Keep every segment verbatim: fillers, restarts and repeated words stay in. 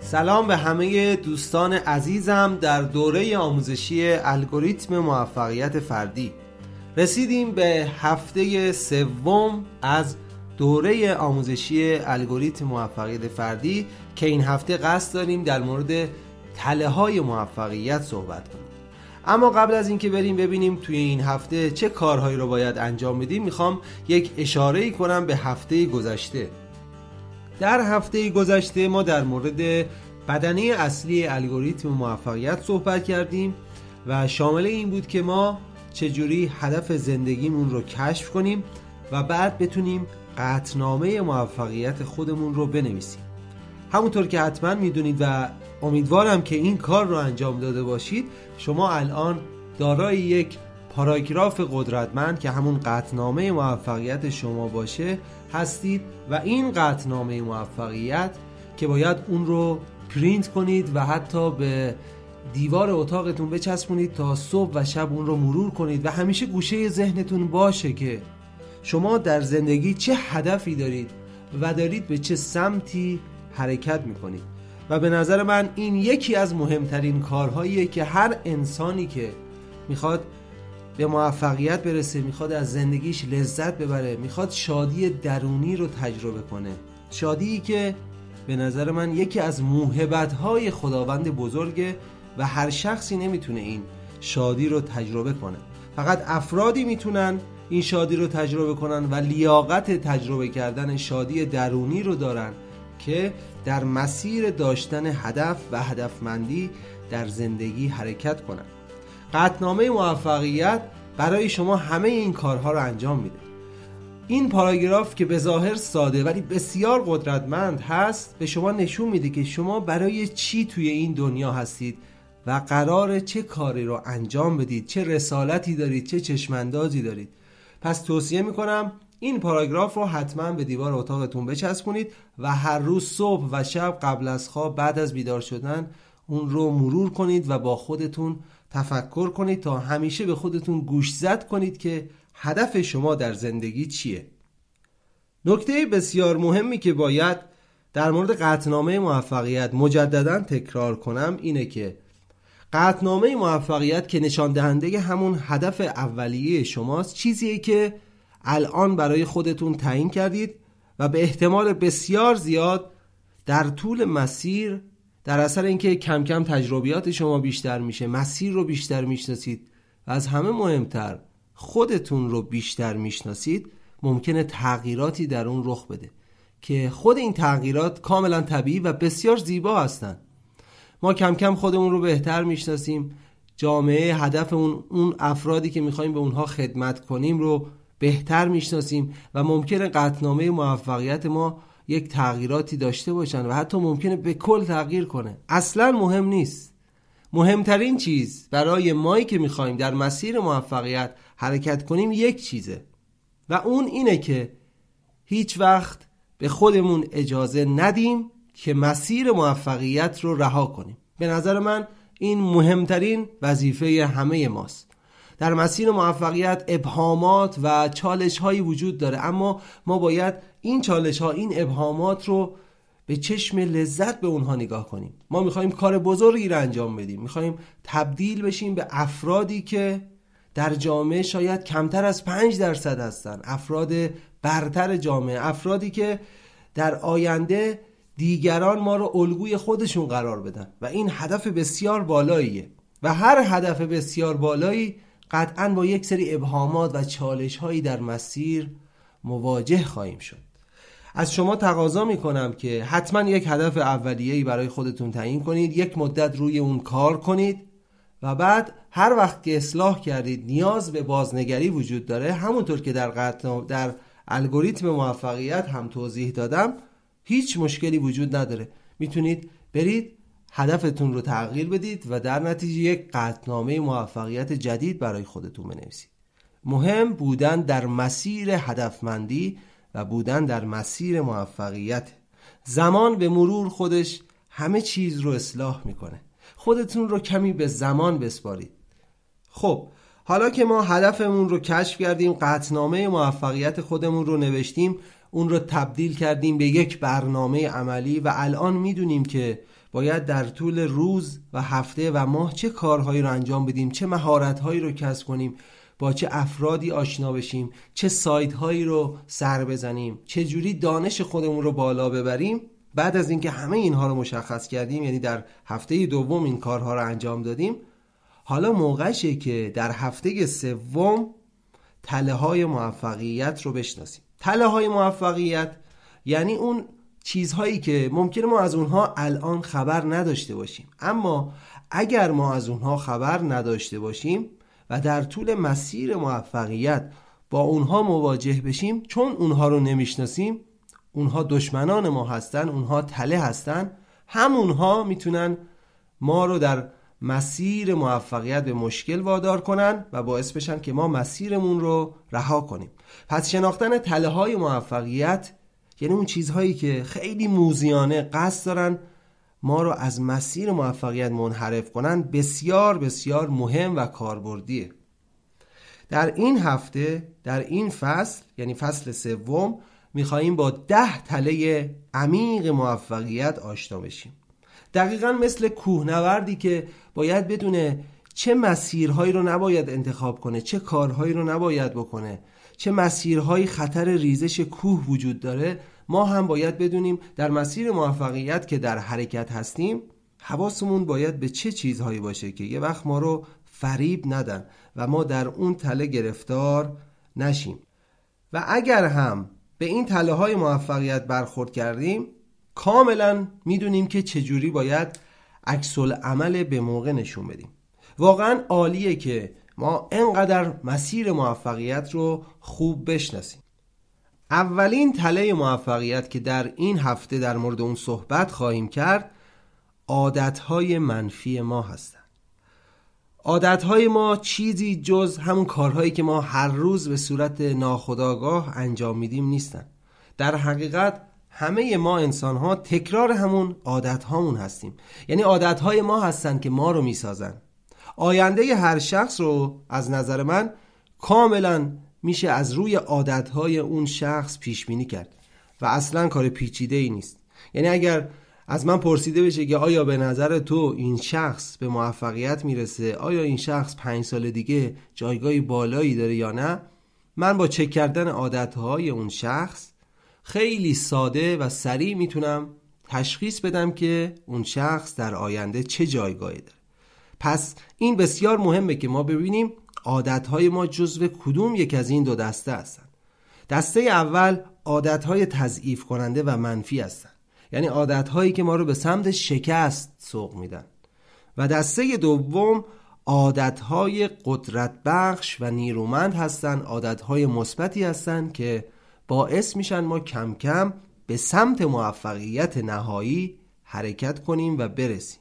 سلام به همه دوستان عزیزم در دوره آموزشی الگوریتم موفقیت فردی. رسیدیم به هفته سوم از دوره آموزشی الگوریتم موفقیت فردی که این هفته قصد داریم در مورد تله‌های موفقیت صحبت کنیم. اما قبل از اینکه بریم ببینیم توی این هفته چه کارهایی رو باید انجام بدیم، میخوام یک اشاره‌ای کنم به هفته گذشته. در هفته گذشته ما در مورد بدنه اصلی الگوریتم موفقیت صحبت کردیم و شامل این بود که ما چجوری هدف زندگیمون رو کشف کنیم و بعد بتونیم قطعنامه موفقیت خودمون رو بنویسیم. همونطور که حتما میدونید و امیدوارم که این کار رو انجام داده باشید، شما الان دارای یک پاراگراف قدرتمند که همون قطعنامه موفقیت شما باشه هستید و این قطعنامه موفقیت که باید اون رو پرینت کنید و حتی به دیوار اتاقتون بچسبونید تا صبح و شب اون رو مرور کنید و همیشه گوشه ذهنتون باشه که شما در زندگی چه هدفی دارید و دارید به چه سمتی حرکت میکنید. و به نظر من این یکی از مهمترین کارهاییه که هر انسانی که میخواد به موفقیت برسه، میخواد از زندگیش لذت ببره، میخواد شادی درونی رو تجربه کنه، شادی که به نظر من یکی از موهبت‌های خداوند بزرگه و هر شخصی نمیتونه این شادی رو تجربه کنه. فقط افرادی میتونن این شادی رو تجربه کنن و لیاقت تجربه کردن شادی درونی رو دارن که در مسیر داشتن هدف و هدفمندی در زندگی حرکت کنن. قطعنامه موفقیت برای شما همه این کارها رو انجام میده. این پاراگراف که به ظاهر ساده ولی بسیار قدرتمند هست به شما نشون میده که شما برای چی توی این دنیا هستید و قراره چه کاری رو انجام بدید، چه رسالتی دارید، چه چشماندازی دارید. پس توصیه میکنم این پاراگراف رو حتما به دیوار اتاقتون بچسبونید و هر روز صبح و شب قبل از خواب بعد از بیدار شدن اون رو مرور کنید و با خودتون تفکر کنید تا همیشه به خودتون گوشزد کنید که هدف شما در زندگی چیه. نکته بسیار مهمی که باید در مورد قطعنامه موفقیت مجددا تکرار کنم اینه که قطعنامه موفقیت که نشان دهنده همون هدف اولیه شماست، چیزیه که الان برای خودتون تعیین کردید و به احتمال بسیار زیاد در طول مسیر در اثر اینکه کم کم تجربیات شما بیشتر میشه، مسیر رو بیشتر میشناسید و از همه مهمتر خودتون رو بیشتر میشناسید، ممکنه تغییراتی در اون رخ بده که خود این تغییرات کاملا طبیعی و بسیار زیبا هستن. ما کم کم خودمون رو بهتر میشناسیم، جامعه هدف اون اون افرادی که میخوایم به اونها خدمت کنیم رو بهتر میشناسیم و ممکنه قطعنامه موفقیت ما یک تغییراتی داشته باشن و حتی ممکنه به کل تغییر کنه. اصلا مهم نیست. مهمترین چیز برای مایی که میخوایم در مسیر موفقیت حرکت کنیم یک چیزه و اون اینه که هیچ وقت به خودمون اجازه ندیم که مسیر موفقیت رو رها کنیم. به نظر من این مهمترین وظیفه همه ماست. در مسیر موفقیت ابهامات و چالش هایی وجود داره، اما ما باید این چالش ها، این ابهامات رو به چشم لذت به اونها نگاه کنیم. ما میخوایم کار بزرگی رو انجام بدیم، میخوایم تبدیل بشیم به افرادی که در جامعه شاید کمتر از پنج درصد هستن، افراد برتر جامعه، افرادی که در آینده دیگران ما رو الگوی خودشون قرار بدن و این هدف بسیار بالاییه و هر هدف بسیار بالایی قطعاً با یک سری ابهامات و چالش هایی در مسیر مواجه خواهیم شد. از شما تقاضا میکنم که حتما یک هدف اولیه‌ای برای خودتون تعیین کنید، یک مدت روی اون کار کنید و بعد هر وقت که اصلاح کردید نیاز به بازنگری وجود داره، همونطور که در قطع در الگوریتم موفقیت هم توضیح دادم، هیچ مشکلی وجود نداره. میتونید برید هدفتون رو تغییر بدید و در نتیجه یک قطعنامه موفقیت جدید برای خودتون بنویسید. مهم بودن در مسیر هدفمندی و بودن در مسیر موفقیت. زمان به مرور خودش همه چیز رو اصلاح میکنه. خودتون رو کمی به زمان بسپارید. خب حالا که ما هدفمون رو کشف کردیم، قطعنامه موفقیت خودمون رو نوشتیم، اون رو تبدیل کردیم به یک برنامه عملی و الان میدونیم که باید در طول روز و هفته و ماه چه کارهایی رو انجام بدیم، چه مهارت‌هایی رو کسب کنیم، با چه افرادی آشنا بشیم، چه سایت‌هایی رو سر بزنیم، چه جوری دانش خودمون رو بالا ببریم. بعد از اینکه همه اینها رو مشخص کردیم، یعنی در هفته دوم این کارها رو انجام دادیم، حالا موقعشه که در هفته سوم تله‌های موفقیت رو بشناسیم. تله‌های موفقیت یعنی اون چیزهایی که ممکنه ما از اونها الان خبر نداشته باشیم، اما اگر ما از اونها خبر نداشته باشیم و در طول مسیر موفقیت با اونها مواجه بشیم، چون اونها رو نمیشناسیم، اونها دشمنان ما هستن، اونها تله هستن، همونها میتونن ما رو در مسیر موفقیت به مشکل وادار کنن و باعث بشن که ما مسیرمون رو رها کنیم. پس شناختن تله‌های موفقیت یعنی اون چیزهایی که خیلی موذیانه قصد دارن ما رو از مسیر موفقیت منحرف کنن بسیار بسیار مهم و کاربردیه. در این هفته، در این فصل، یعنی فصل سوم، میخواییم با ده تله عمیق موفقیت آشنا بشیم. دقیقاً مثل کوهنوردی که باید بدونه چه مسیرهایی رو نباید انتخاب کنه، چه کارهایی رو نباید بکنه، چه مسیرهایی خطر ریزش کوه وجود داره، ما هم باید بدونیم در مسیر موفقیت که در حرکت هستیم حواسمون باید به چه چیزهایی باشه که یه وقت ما رو فریب ندن و ما در اون تله گرفتار نشیم. و اگر هم به این تله‌های موفقیت برخورد کردیم، کاملا میدونیم که چجوری باید عکس العمل به موقع نشون بدیم. واقعا عالیه که ما انقدر مسیر موفقیت رو خوب بشناسیم. اولین تله موفقیت که در این هفته در مورد اون صحبت خواهیم کرد، عادتهای منفی ما هستن. عادتهای ما چیزی جز همون کارهایی که ما هر روز به صورت ناخودآگاه انجام میدیم نیستن. در حقیقت همه ما انسان‌ها تکرار همون عادت‌هامون هستیم. یعنی عادت‌های ما هستن که ما رو میسازن. آینده هر شخص رو از نظر من کاملا میشه از روی عادت‌های اون شخص پیش بینی کرد و اصلا کار پیچیده‌ای نیست. یعنی اگر از من پرسیده بشه که آیا به نظر تو این شخص به موفقیت میرسه، آیا این شخص پنج سال دیگه جایگاه بالایی داره یا نه، من با چک کردن عادت‌های اون شخص خیلی ساده و سریع میتونم تشخیص بدم که اون شخص در آینده چه جایگاهی داره. پس این بسیار مهمه که ما ببینیم عادتهای ما جزو کدوم یک از این دو دسته هستن. دسته اول عادتهای تضعیف کننده و منفی هستن، یعنی عادتهایی که ما رو به سمت شکست سوق میدن. و دسته دوم عادتهای قدرت بخش و نیرومند هستن، عادتهای مثبتی هستن که باعث میشن ما کم کم به سمت موفقیت نهایی حرکت کنیم و برسیم.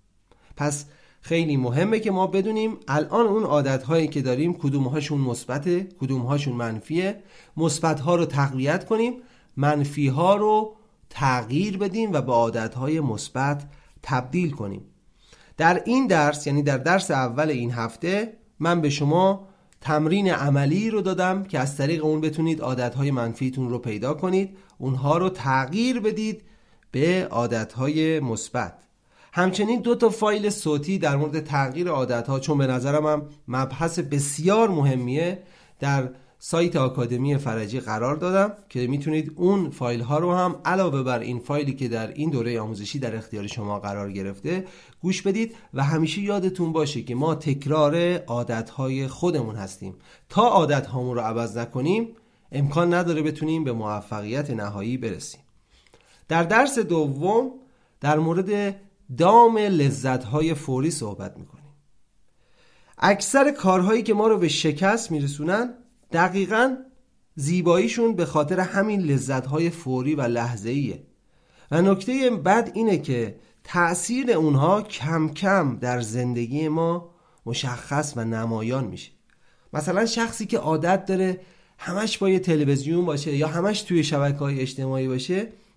پس خیلی مهمه که ما بدونیم الان اون عادت‌هایی که داریم کدوم‌هاشون مثبته، کدوم‌هاشون منفیه، مثبت‌ها رو تقویت کنیم، منفی‌ها رو تغییر بدیم و به عادت‌های مثبت تبدیل کنیم. در این درس، یعنی در درس اول این هفته، من به شما تمرین عملی رو دادم که از طریق اون بتونید عادت‌های منفیتون رو پیدا کنید، اونها رو تغییر بدید به عادت‌های مثبت. همچنین دو تا فایل صوتی در مورد تغییر عادت‌ها، چون به نظرم هم مبحث بسیار مهمیه، در سایت آکادمی فرجی قرار دادم که میتونید اون فایل ها رو هم علاوه بر این فایلی که در این دوره آموزشی در اختیار شما قرار گرفته گوش بدید. و همیشه یادتون باشه که ما تکرار عادت‌های خودمون هستیم. تا عادت‌هامون رو عوض نکنیم امکان نداره بتونیم به موفقیت نهایی برسیم. در درس دوم در مورد دام لذت‌های فوری صحبت میکنیم. اکثر کارهایی که ما رو به شکست میرسونن دقیقاً زیباییشون به خاطر همین لذت‌های فوری و لحظه‌ایه. و نکته بد اینه که تأثیر اونها کم کم در زندگی ما مشخص و نمایان میشه. مثلا شخصی که عادت داره همش با یه تلویزیون باشه یا همش توی شبکه‌های اجتماعی باشه،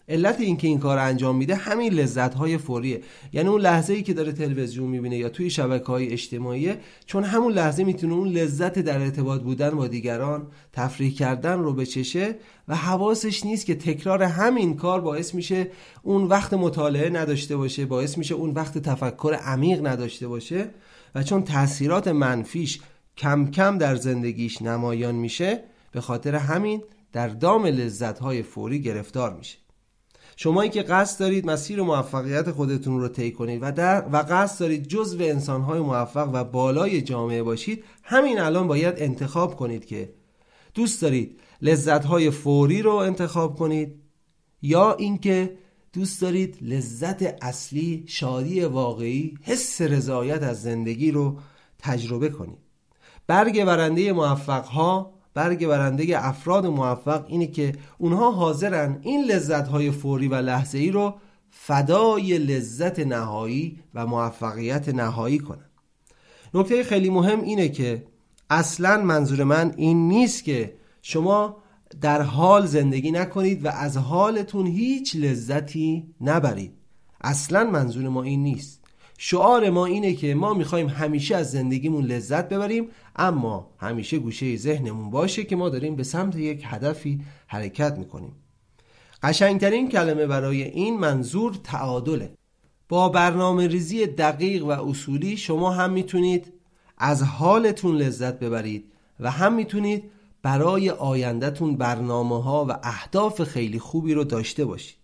علت این که این کار انجام میده همین لذت‌های فوریه. یعنی اون لحظه‌ای که داره تلویزیون میبینه یا توی شبکه‌های اجتماعی، چون همون لحظه میتونه اون لذت در ارتباط بودن با دیگران، تفریح کردن رو بچشه و حواسش نیست که تکرار همین کار باعث میشه اون وقت مطالعه نداشته باشه، باعث میشه اون وقت تفکر عمیق نداشته باشه و چون تأثیرات منفیش کم کم در زندگیش نمایان میشه، به خاطر همین در دام لذت‌های فوری گرفتار میشه. شمایی که قصد دارید مسیر موفقیت خودتون رو طی کنید و در و قصد دارید جزو انسان‌های موفق و بالای جامعه باشید، همین الان باید انتخاب کنید که دوست دارید لذت‌های فوری رو انتخاب کنید یا اینکه دوست دارید لذت اصلی، شادی واقعی، حس رضایت از زندگی رو تجربه کنید. برگ برنده موفق‌ها، برگ برنده افراد موفق اینه که اونها حاضرن این لذت‌های فوری و لحظه‌ای رو فدای لذت نهایی و موفقیت نهایی کنن. نکته خیلی مهم اینه که اصلاً منظور من این نیست که شما در حال زندگی نکنید و از حالتون هیچ لذتی نبرید. اصلاً منظور ما این نیست. شعار ما اینه که ما میخوایم همیشه از زندگیمون لذت ببریم، اما همیشه گوشه ذهنمون باشه که ما داریم به سمت یک هدفی حرکت میکنیم. قشنگترین کلمه برای این منظور تعادله. با برنامه ریزی دقیق و اصولی شما هم میتونید از حالتون لذت ببرید و هم میتونید برای آیندهتون برنامه ها و اهداف خیلی خوبی رو داشته باشید.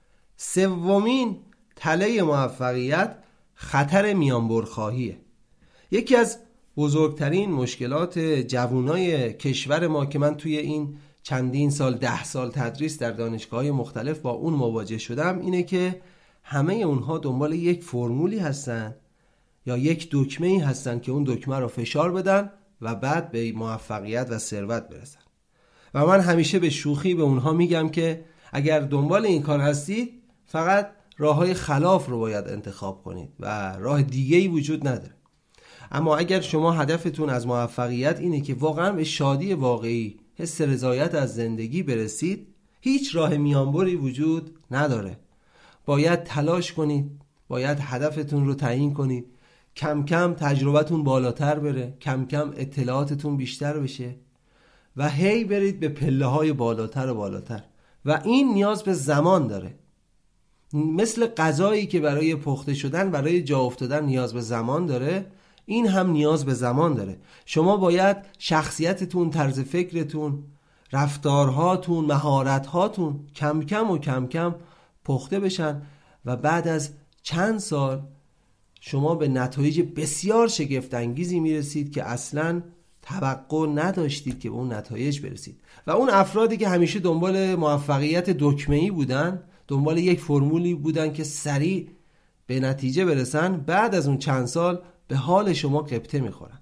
سومین تله موفقیت خطر میانبرخواهیه. یکی از بزرگترین مشکلات جوانای کشور ما که من توی این چندین سال، ده سال تدریس در دانشگاه‌های مختلف با اون مواجه شدم اینه که همه اونها دنبال یک فرمولی هستن یا یک دکمه‌ای هستن که اون دکمه رو فشار بدن و بعد به موفقیت و ثروت برسن. و من همیشه به شوخی به اونها میگم که اگر دنبال این کار هستید فقط راه‌های خلاف رو باید انتخاب کنید و راه دیگه‌ای وجود نداره. اما اگر شما هدفتون از موفقیت اینه که واقعا به شادی واقعی، حس رضایت از زندگی برسید، هیچ راه میانبری وجود نداره. باید تلاش کنید، باید هدفتون رو تعیین کنید، کم کم تجربتون بالاتر بره، کم کم اطلاعاتتون بیشتر بشه و هی برید به پله‌های بالاتر و بالاتر و این نیاز به زمان داره. مثل غذایی که برای پخته شدن، برای جا افتادن نیاز به زمان داره، این هم نیاز به زمان داره. شما باید شخصیتتون، طرز فکرتون، رفتارهاتون، مهارتهاتون کم کم و کم کم پخته بشن و بعد از چند سال شما به نتایج بسیار شگفت انگیزی میرسید که اصلاً توقع نداشتید که به اون نتایج برسید. و اون افرادی که همیشه دنبال موفقیت دکمه‌ای بودن، دنبال یک فرمولی بودن که سریع به نتیجه برسن، بعد از اون چند سال به حال شما غبطه میخورن.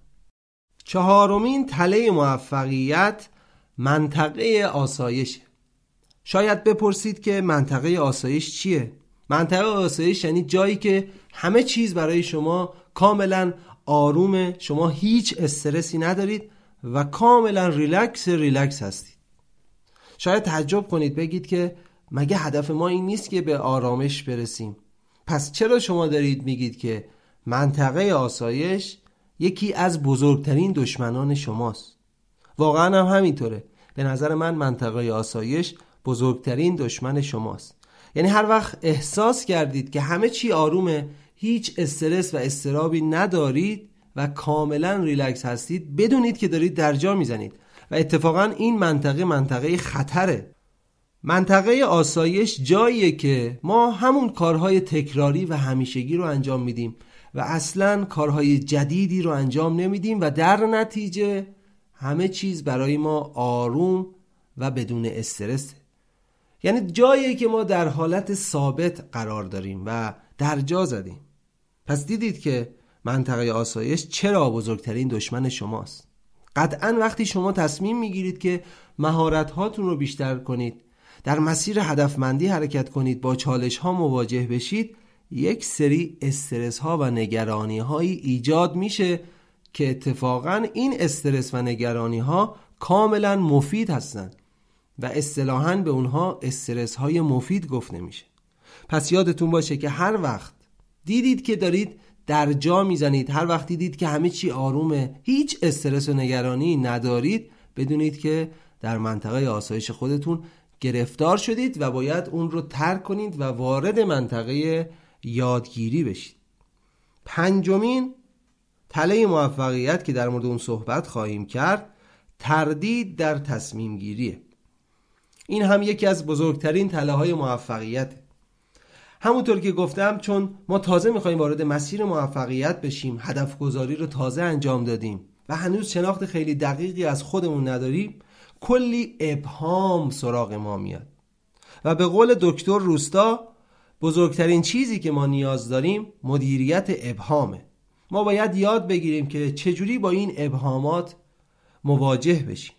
چهارمین تله موفقیت منطقه آسایش. شاید بپرسید که منطقه آسایش چیه؟ منطقه آسایش یعنی جایی که همه چیز برای شما کاملا آرومه، شما هیچ استرسی ندارید و کاملا ریلکس ریلکس هستید. شاید تعجب کنید، بگید که مگه هدف ما این نیست که به آرامش برسیم؟ پس چرا شما دارید میگید که منطقه آسایش یکی از بزرگترین دشمنان شماست؟ واقعا هم همینطوره. به نظر من منطقه آسایش بزرگترین دشمن شماست. یعنی هر وقت احساس کردید که همه چی آرومه، هیچ استرس و استرابی ندارید و کاملا ریلکس هستید، بدونید که دارید در جا میزنید و اتفاقا این منطقه منطقه خطره. منطقه آسایش جاییه که ما همون کارهای تکراری و همیشگی رو انجام میدیم و اصلاً کارهای جدیدی رو انجام نمیدیم و در نتیجه همه چیز برای ما آروم و بدون استرسه. یعنی جاییه که ما در حالت ثابت قرار داریم و در جا زدیم. پس دیدید که منطقه آسایش چرا بزرگترین دشمن شماست. قطعاً وقتی شما تصمیم میگیرید که مهارت‌هاتون رو بیشتر کنید، در مسیر هدفمندی حرکت کنید، با چالش‌ها مواجه بشید، یک سری استرس‌ها و نگرانی‌هایی ایجاد میشه که اتفاقاً این استرس و نگرانی‌ها کاملاً مفید هستند و اصطلاحاً به اونها استرس های مفید گفته میشه. پس یادتون باشه که هر وقت دیدید که دارید در جا میزنید، هر وقت دیدید که همه چی آرومه، هیچ استرس و نگرانی ندارید، بدونید که در منطقه آسایش خودتون گرفتار شدید و باید اون رو ترک کنید و وارد منطقه یادگیری بشید. پنجمین تله موفقیت که در مورد اون صحبت خواهیم کرد، تردید در تصمیم گیریه. این هم یکی از بزرگترین تله های موفقیت. همونطور که گفتم، چون ما تازه میخوایم وارد مسیر موفقیت بشیم، هدف گذاری رو تازه انجام دادیم و هنوز شناخت خیلی دقیقی از خودمون نداریم، کلی ابهام سراغ ما میاد و به قول دکتر روستا بزرگترین چیزی که ما نیاز داریم مدیریت ابهامه. ما باید یاد بگیریم که چجوری با این ابهامات مواجه بشیم.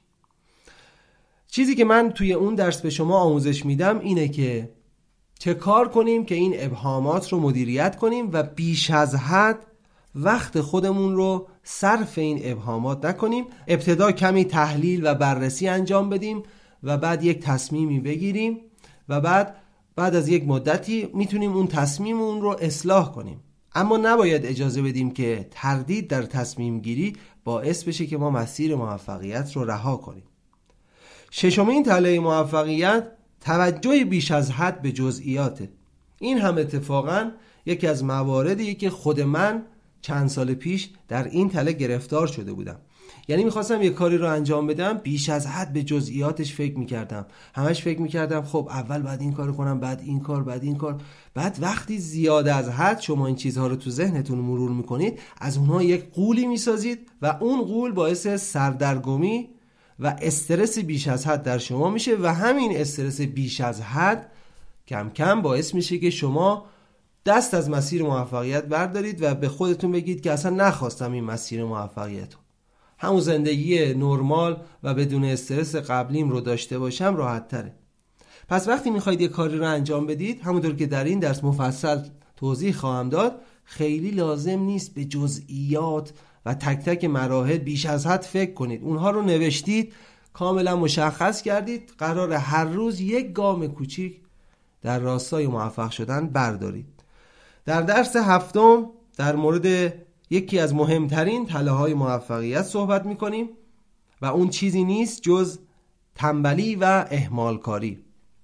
چیزی که من توی اون درس به شما آموزش میدم اینه که چه کار کنیم که این ابهامات رو مدیریت کنیم و بیش از حد وقت خودمون رو صرف این ابهامات نکنیم. ابتدا کمی تحلیل و بررسی انجام بدیم و بعد یک تصمیمی بگیریم و بعد بعد از یک مدتی میتونیم اون تصمیم اون رو اصلاح کنیم. اما نباید اجازه بدیم که تردید در تصمیم گیری باعث بشه که ما مسیر موفقیت رو رها کنیم. ششمین تله موفقیت، توجه بیش از حد به جزئیاته. این هم اتفاقاً یکی از مواردیه که خود من چند سال پیش در این تله گرفتار شده بودم. یعنی میخواستم یک کاری رو انجام بدم، بیش از حد به جزئیاتش فکر میکردم. همش فکر میکردم خب اول بعد این کارو کنم، بعد این کار، بعد این کار. بعد وقتی زیاده از حد شما این چیزها رو تو ذهنتون مرور میکنید، از اونها یک غولی میسازید و اون غول باعث سردرگمی و استرس بیش از حد در شما میشه و همین استرس بیش از حد کم کم باعث میشه که شما دست از مسیر موفقیت بردارید و به خودتون بگید که اصلا نخواستم این مسیر موفقیت رو، همون زندگی نرمال و بدون استرس قبلیم رو داشته باشم راحت تره. پس وقتی میخواید یه کاری رو انجام بدید، همونطور که در این درس مفصل توضیح خواهم داد، خیلی لازم نیست به جزئیات و تک تک مراحل بیش از حد فکر کنید. اونها رو نوشتید، کاملا مشخص کردید، قراره هر روز یک گام کوچیک در راستای موفق شدن بردارید. در درس هفتم در مورد یکی از مهمترین تله‌های موفقیت صحبت می‌کنیم و اون چیزی نیست جز تنبلی و اهمال کاری.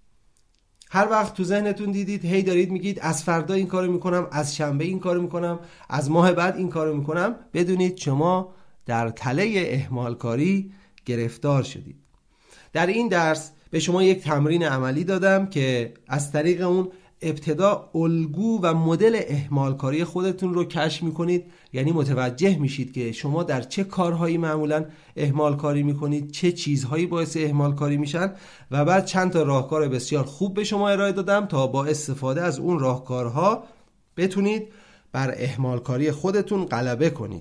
هر وقت تو ذهنتون دیدید هی دارید میگید از فردا این کارو میکنم، از شنبه این کارو میکنم، از ماه بعد این کارو میکنم، بدونید شما در تله اهمال کاری گرفتار شدید. در این درس به شما یک تمرین عملی دادم که از طریق اون ابتدا الگو و مدل اهمال کاری خودتون رو کشف میکنید. یعنی متوجه میشید که شما در چه کارهایی معمولا اهمال کاری میکنید، چه چیزهایی باعث اهمال کاری میشن و بعد چند تا راهکار بسیار خوب به شما ارائه دادم تا با استفاده از اون راهکارها بتونید بر اهمال کاری خودتون غلبه کنید.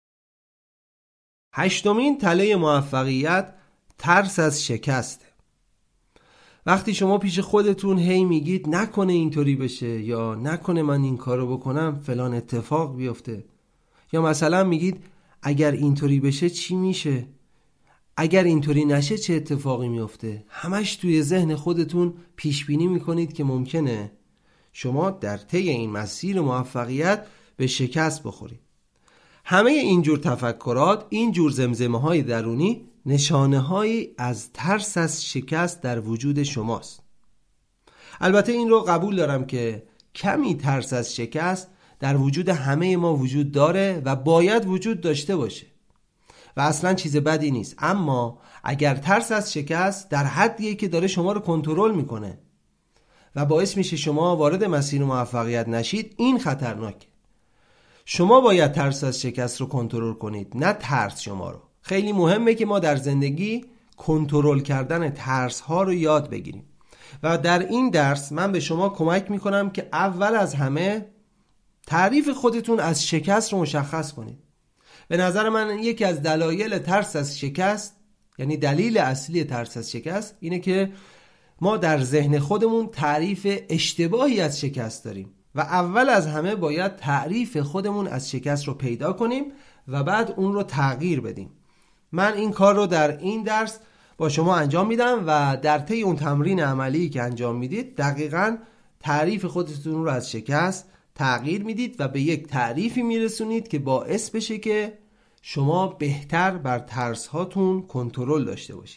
هشتمین تله موفقیت، ترس از شکست. وقتی شما پیش خودتون هی میگید نکنه اینطوری بشه، یا نکنه من این کارو بکنم فلان اتفاق بیفته، یا مثلا میگید اگر اینطوری بشه چی میشه، اگر اینطوری نشه چه اتفاقی میفته، همش توی ذهن خودتون پیش بینی میکنید که ممکنه شما در طی این مسیر موفقیت به شکست بخورید. همه اینجور تفکرات، اینجور زمزمه های درونی نشانه هایی از ترس از شکست در وجود شماست. البته این رو قبول دارم که کمی ترس از شکست در وجود همه ما وجود داره و باید وجود داشته باشه و اصلا چیز بدی نیست. اما اگر ترس از شکست در حدیه که داره شما رو کنترل میکنه و باعث میشه شما وارد مسیر موفقیت نشید، این خطرناکه. شما باید ترس از شکست رو کنترل کنید، نه ترس شما رو. خیلی مهمه که ما در زندگی کنترل کردن ترس ها رو یاد بگیریم و در این درس من به شما کمک میکنم که اول از همه تعریف خودتون از شکست رو مشخص کنید. به نظر من یکی از دلایل ترس از شکست، یعنی دلیل اصلی ترس از شکست، اینه که ما در ذهن خودمون تعریف اشتباهی از شکست داریم و اول از همه باید تعریف خودمون از شکست رو پیدا کنیم و بعد اون رو تغییر بدیم. من این کار رو در این درس با شما انجام میدم و در طی اون تمرین عملی که انجام میدید دقیقاً تعریف خودتون رو از شکست تغییر میدید و به یک تعریفی میرسونید که باعث بشه که شما بهتر بر ترس هاتون کنترل داشته باشید.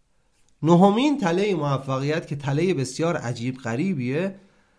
نهمین تله موفقیت که تله بسیار عجیب غریبیه،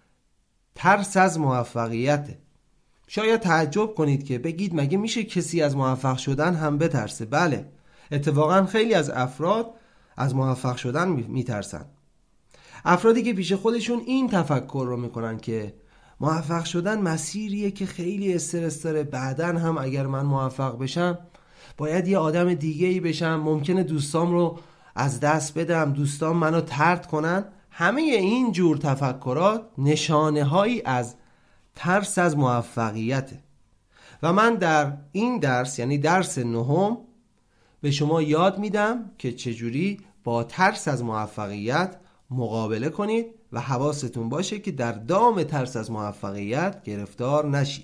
ترس از موفقیت. شاید تعجب کنید که بگید مگه میشه کسی از موفق شدن هم بترسه؟ بله، اتفاقا خیلی از افراد از موفق شدن میترسن. افرادی که پیش خودشون این تفکر رو میکنن که موفق شدن مسیریه که خیلی استرس داره، بعدن هم اگر من موفق بشم باید یه آدم دیگه‌ای بشم، ممکنه دوستام رو از دست بدم، دوستام منو طرد کنن. همه این جور تفکرات نشانه هایی از ترس از موفقیته و من در این درس، یعنی درس نهم، به شما یاد میدم که چجوری با ترس از موفقیت مقابله کنید و حواستون باشه که در دام ترس از موفقیت گرفتار نشید.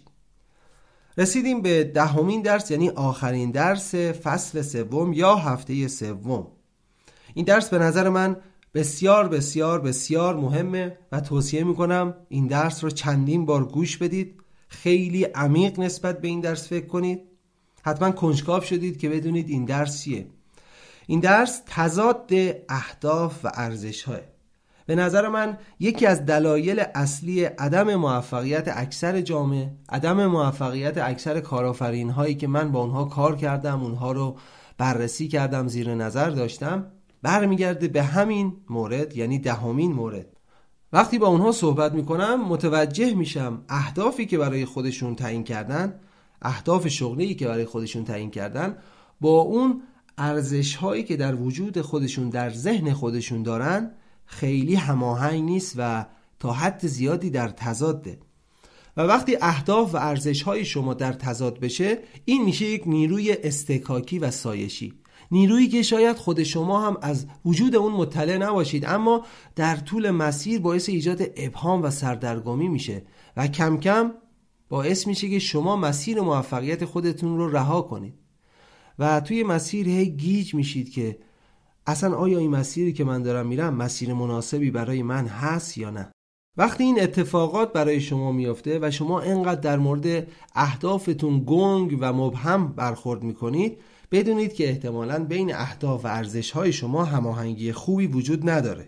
رسیدیم به دهمین درس، یعنی آخرین درس فصل سوم یا هفته سوم. این درس به نظر من بسیار بسیار بسیار مهمه و توصیه میکنم این درس رو چندین بار گوش بدید، خیلی عمیق نسبت به این درس فکر کنید. حتما کنجکاو شدید که بدونید این درس چیه. این درس تضاد اهداف و ارزش‌های. به نظر من یکی از دلایل اصلی عدم موفقیت اکثر جامعه، عدم موفقیت اکثر کارآفرین هایی که من با اونها کار کردم، اونها رو بررسی کردم، زیر نظر داشتم، برمیگرده به همین مورد، یعنی دهمین مورد. وقتی با اونها صحبت میکنم متوجه میشم اهدافی که برای خودشون تعیین کردن، اهداف شغلی که برای خودشون تعیین کردن، با اون ارزش هایی که در وجود خودشون، در ذهن خودشون دارن خیلی هماهنگ نیست و تا حد زیادی در تضاده. و وقتی اهداف و ارزش های شما در تضاد بشه، این میشه یک نیروی استکاکی و سایشی، نیرویی که شاید خود شما هم از وجود اون مطلع نباشید، اما در طول مسیر باعث ایجاد ابهام و سردرگمی میشه و کم کم باعث میشه که شما مسیر موفقیت خودتون رو رها کنید و توی مسیر هی گیج میشید که اصلا آیا این مسیری که من دارم میرم مسیر مناسبی برای من هست یا نه. وقتی این اتفاقات برای شما میفته و شما انقدر در مورد اهدافتون گنگ و مبهم برخورد میکنید، بدونید که احتمالاً بین اهداف و ارزش‌های شما هماهنگی خوبی وجود نداره.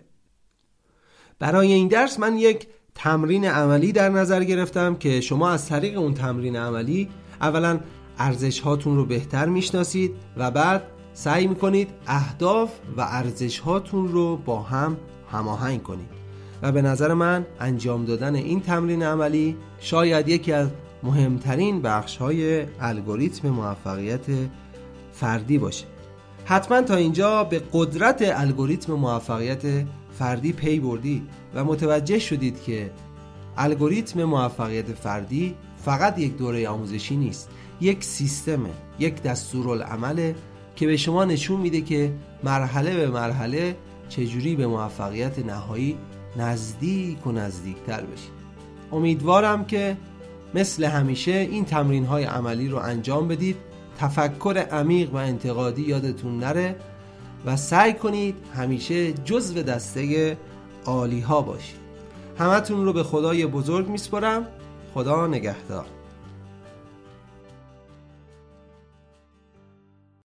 برای این درس من یک تمرین عملی در نظر گرفتم که شما از طریق اون تمرین عملی اولاً ارزش‌هاتون رو بهتر میشناسید و بعد سعی میکنید اهداف و ارزش‌هاتون رو با هم هماهنگ کنید و به نظر من انجام دادن این تمرین عملی شاید یکی از مهمترین بخش‌های الگوریتم موفقیت فردی باشه. حتما تا اینجا به قدرت الگوریتم موفقیت فردی پی بردید و متوجه شدید که الگوریتم موفقیت فردی فقط یک دوره آموزشی نیست، یک سیستمه، یک دستورالعمله که به شما نشون میده که مرحله به مرحله چجوری به موفقیت نهایی نزدیک و نزدیکتر بشید. امیدوارم که مثل همیشه این تمرین‌های عملی رو انجام بدید، تفکر عمیق و انتقادی یادتون نره و سعی کنید همیشه جزو دسته عالی ها باشید. همتون رو به خدای بزرگ میسپارم. خدا نگهدار.